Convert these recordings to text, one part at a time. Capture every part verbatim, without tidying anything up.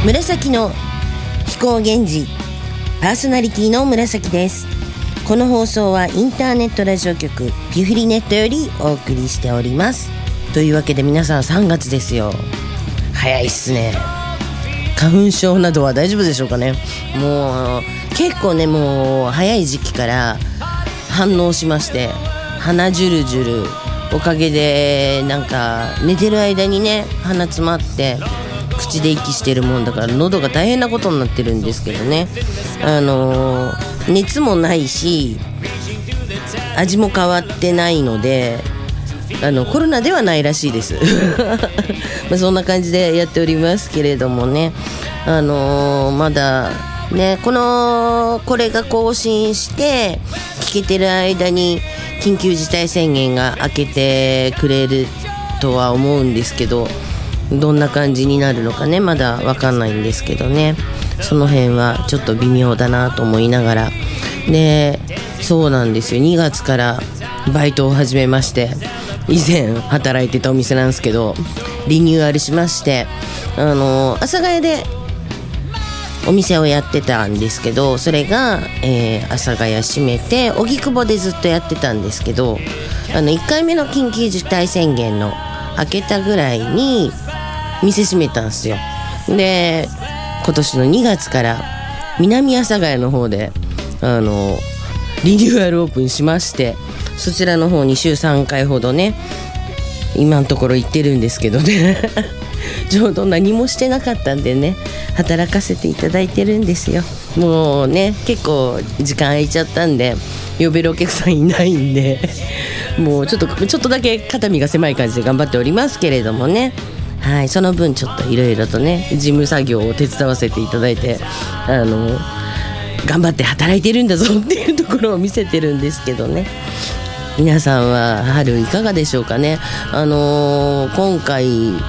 紫の飛行源氏、パーソナリティの紫です。この放送はインターネットラジオ局ピュフリネットよりお送りしております。というわけで皆さんさんがつですよ。早いっすね。花粉症などは大丈夫でしょうかね。もう結構ね、もう早い時期から反応しまして、鼻ジュルジュル、おかげでなんか寝てる間にね鼻詰まって口で息してるもんだから喉が大変なことになってるんですけどね。あのー、熱もないし味も変わってないので、あのコロナではないらしいですまあそんな感じでやっておりますけれどもね、あのー、まだね、このこれが更新して聞けてる間に緊急事態宣言が明けてくれるとは思うんですけど、どんな感じになるのかねまだわかんないんですけどね、その辺はちょっと微妙だなと思いながら、でそうなんですよ、にがつからバイトを始めまして、以前働いてたお店なんですけどリニューアルしまして、あの阿佐ヶ谷でお店をやってたんですけど、それが、えー、阿佐ヶ谷閉めて荻窪でずっとやってたんですけど、あのいっかいめの緊急事態宣言の明けたぐらいに店閉めたんですよ。で今年のにがつから南阿佐ヶ谷の方であのリニューアルオープンしまして、そちらの方に週さんかいほどね今のところ行ってるんですけどねちょうど何もしてなかったんでね働かせていただいてるんですよ。もうね結構時間空いちゃったんで呼べるお客さんいないんでもうちょっとちょっとだけ肩身が狭い感じで頑張っておりますけれどもね、はい、その分ちょっといろいろとね事務作業を手伝わせていただいて、あの頑張って働いてるんだぞっていうところを見せてるんですけどね。皆さんは春いかがでしょうかね。あのー、今回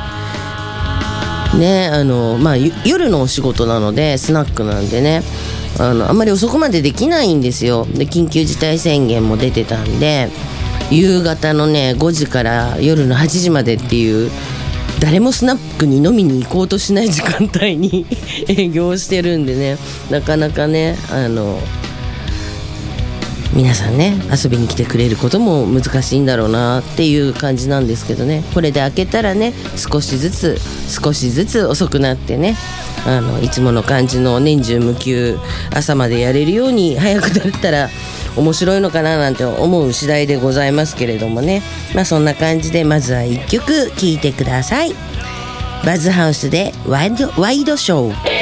ね、あのまあ夜のお仕事なのでスナックなんでね、あのあんまり遅くまでできないんですよ。で緊急事態宣言も出てたんで夕方のねごじから夜のはちじまでっていう誰もスナックに飲みに行こうとしない時間帯に営業してるんでね、なかなかねあの皆さんね遊びに来てくれることも難しいんだろうなっていう感じなんですけどね、これで開けたらね少しずつ少しずつ遅くなってね、あのいつもの感じの年中無休朝までやれるように早くなったら面白いのかななんて思う次第でございますけれどもね、まあそんな感じでまずはいっきょく聴いてください。バズハウスでワイド、ワイドショー。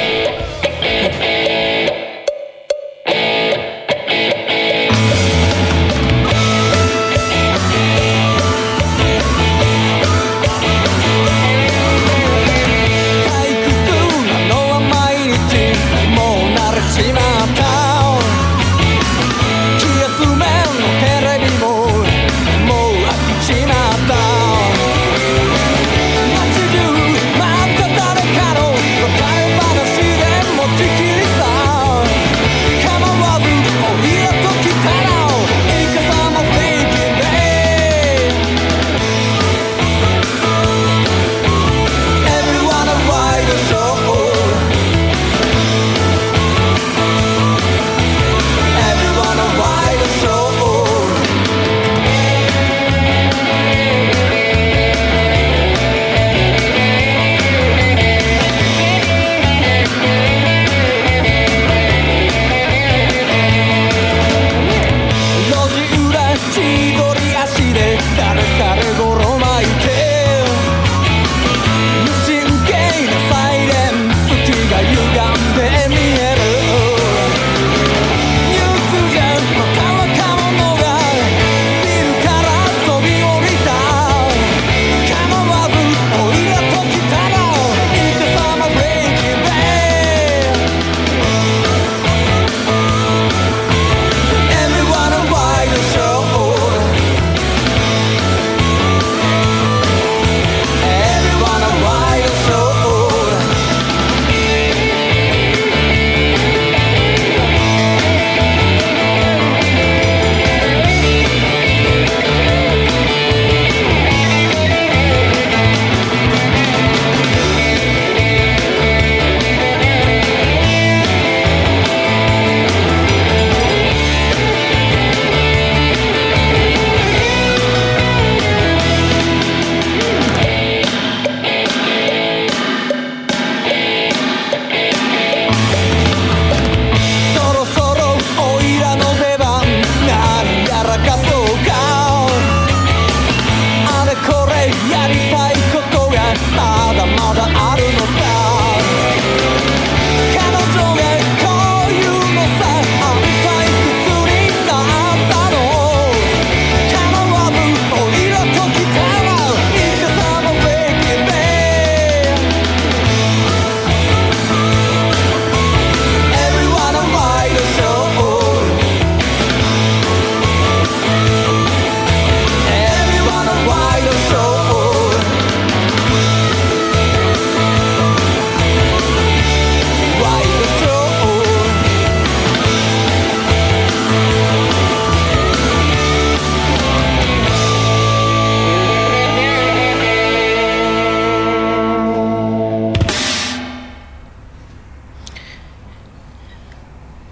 街中待った誰かの別れ話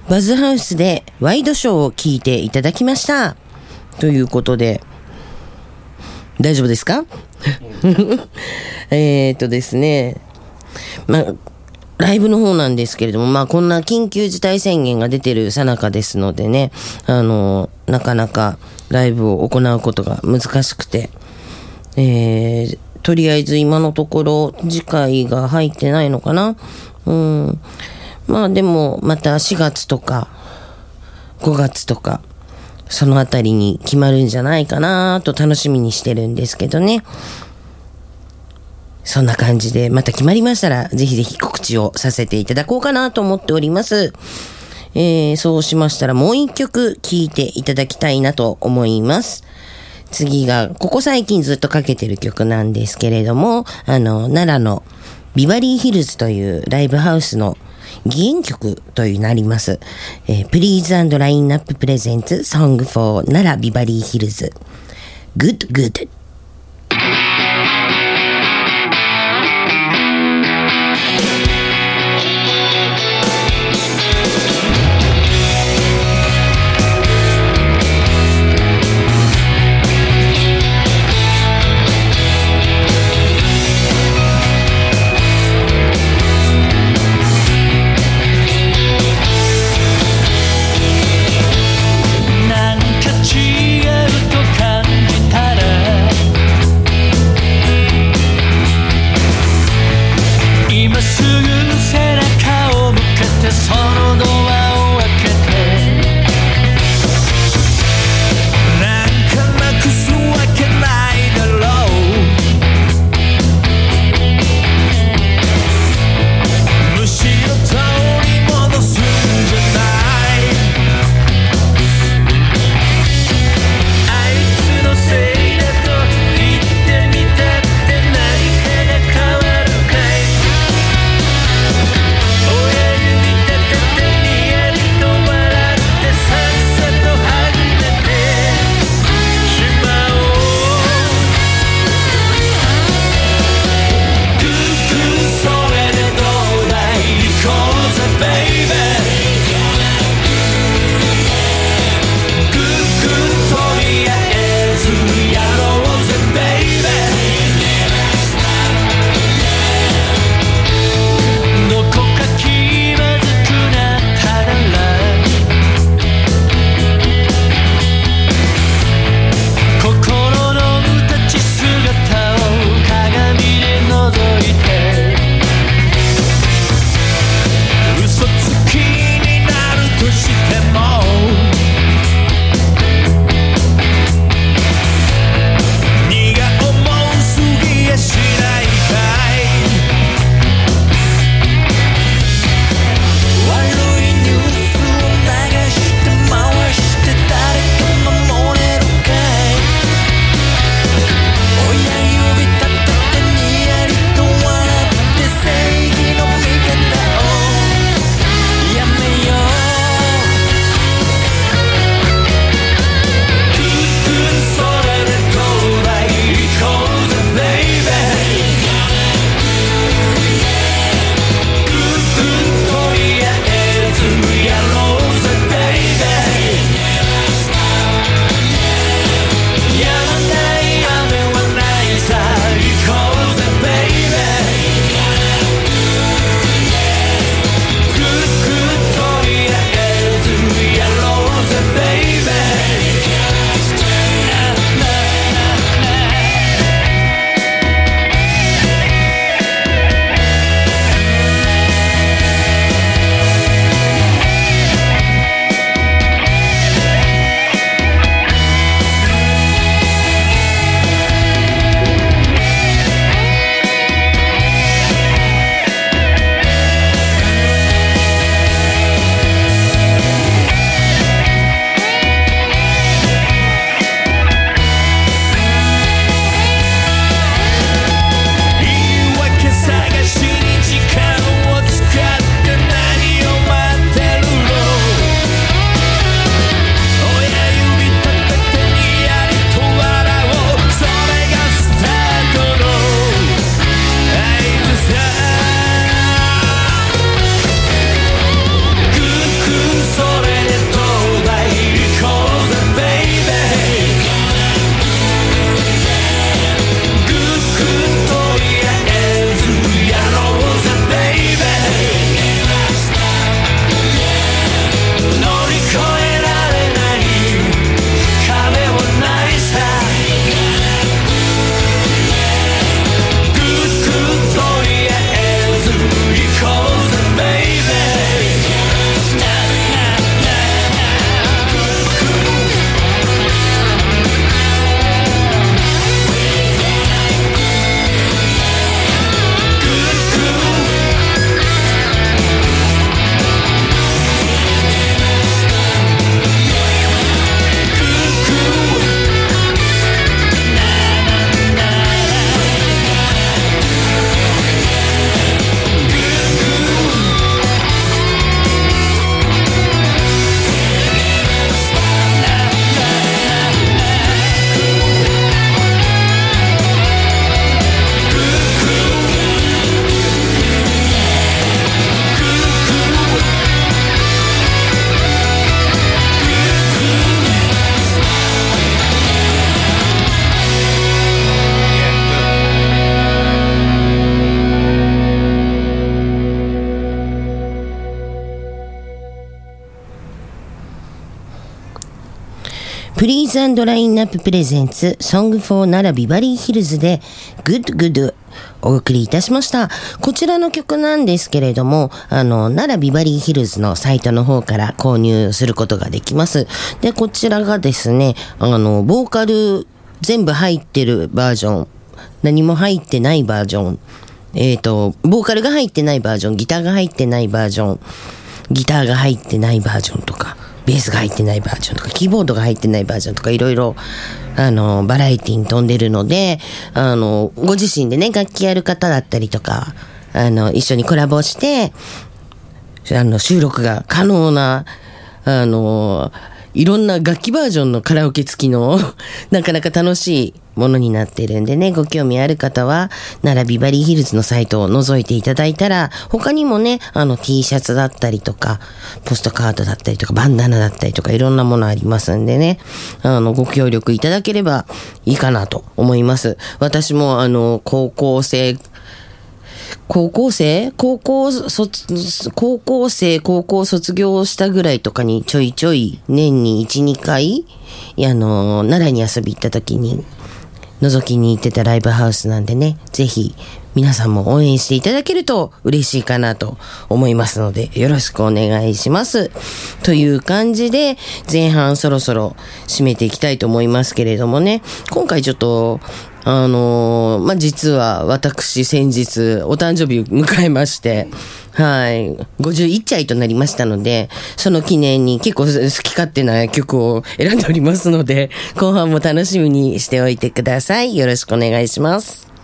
バズハウスでワイドショーを聞いていただきましたということで、大丈夫ですか？えっとですね、まあライブの方なんですけれども、まあこんな緊急事態宣言が出てる最中ですのでね、あのなかなかライブを行うことが難しくて、えー、とりあえず今のところ次回が入ってないのかな。うん。まあでもまたしがつとかごがつとかそのあたりに決まるんじゃないかなと楽しみにしてるんですけどね。そんな感じでまた決まりましたらぜひぜひ告知をさせていただこうかなと思っております。えー、そうしましたらもう一曲聴いていただきたいなと思います。次がここ最近ずっとかけてる曲なんですけれども、あの奈良のビバリーヒルズというライブハウスの義援曲となります。えー、Please and Line Up Presents Song for 奈良ビバリーヒルズ Good Good。 なんか違うと感じたらフリーズ&ラインナッププレゼンツソングフォー奈良ビバリーヒルズで Good Good お送りいたしました。こちらの曲なんですけれども、あの奈良ビバリーヒルズのサイトの方から購入することができます。でこちらがですね、あのボーカル全部入ってるバージョン、何も入ってないバージョン、えっとボーカルが入ってないバージョン、ギターが入ってないバージョン、ギターが入ってないバージョンとか、ベースが入ってないバージョンとか、キーボードが入ってないバージョンとか、いろいろあのバラエティに富んでるので、あのご自身でね楽器やる方だったりとか、あの一緒にコラボしてあの収録が可能な、あのいろんな楽器バージョンのカラオケ付きのなかなか楽しいものになってるんでね、ご興味ある方は奈良ビバリーヒルズのサイトを覗いていただいたら、他にもねあの T シャツだったりとかポストカードだったりとかバンダナだったりとかいろんなものありますんでね、あのご協力いただければいいかなと思います。私もあの高校生高校生高校卒高校生高校卒業したぐらいとかにちょいちょい年にいち、にかいあの奈良に遊び行った時に覗きに行ってたライブハウスなんでね、ぜひ皆さんも応援していただけると嬉しいかなと思いますので、よろしくお願いしますという感じで、前半そろそろ締めていきたいと思いますけれどもね、今回ちょっとあのー、まあ、実は私先日お誕生日を迎えまして、はい、ごじゅういっちゃいとなりましたので、その記念に結構好き勝手な曲を選んでおりますので、後半も楽しみにしておいてください。よろしくお願いします。